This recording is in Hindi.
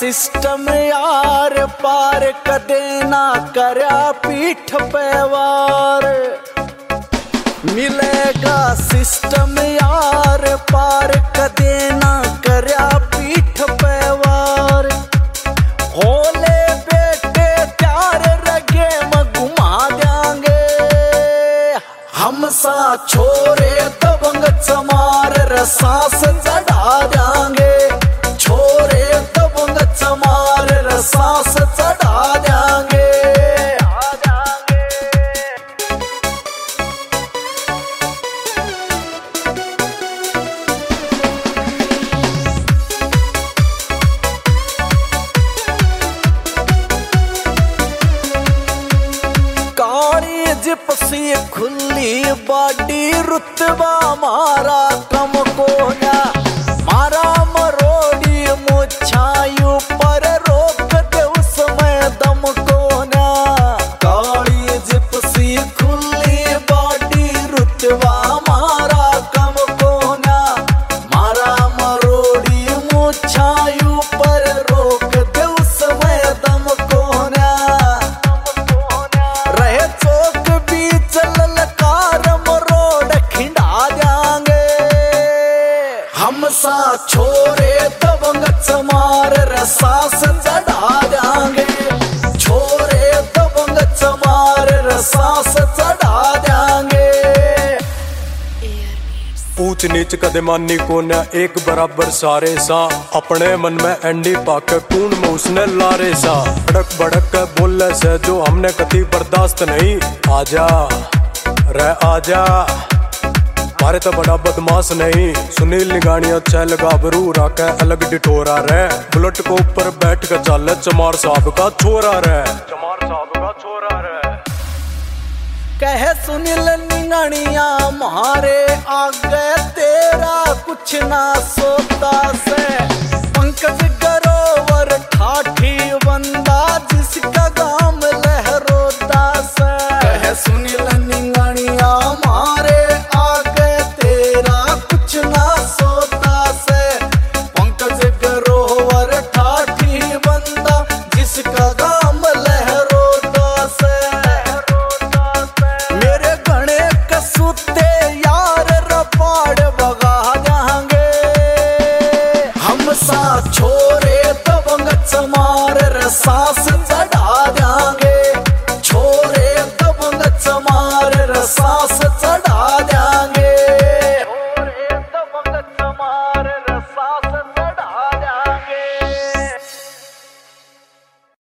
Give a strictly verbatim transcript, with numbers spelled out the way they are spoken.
सिस्टम यार पार कदे ना करया पीठ पे वार। मिलेगा सिस्टम यार पार कदे ना करया पीठ पे वार। होले बेटे प्यार रगे में घुमा देंगे हम सा छोरे दबंग चमार रसास चढ़ा देंगे। छोरे दबंग चमार रसास चढ़ा देंगे। काली जिप्सी खुली बाडी रुतबा मारा कम को ना। मारा मरोड़ी मुछायू पर रोक दे उसमें दम को ना। काली जिप्सी खुली बाडी रुतबा मारा कम को ना। मारा मरोड़ी मुछायू पर रोक दे उसमें दम को ना। रहे चौक बीच ललकार मरोड़ खिंडा जाएंगे हम सा छोरे दबंग चमार रसास चढ़ा देंगे। छोरे दबंग चमार रसास चढ़ा देंगे। ऊंच नीच कदे मानी को न एक बराबर सारे सा। अपने मन में एंडी पाके कून में उसने लारे सा। भड़क भड़क के बोले से जो हमने कभी बर्दाश्त नहीं। आजा रे आजा मारे तो बड़ा बदमाश नहीं। सुनील निगानिया चल गाबरू राके अलग डिटोरा रे। बुलेट को ऊपर बैठ के चल चमार साहब का छोरा रे। चमार साहब का छोरा रे। कहे सुनील निगानिया मारे आगे तेरा कुछ ना सोता से। पंकज गरोवर ठाठी बंदा जिसका गाम लहरोता से। कहे सुनील निगानिया मारे कुछ ना सोता से। पंकज गरोवर ठाठी बंदा जिसका गाम लहरोता से। मेरे गणे कसूते यार रपाड़ बगा जाएंगे हम सा छोरे दबंग चमार रसास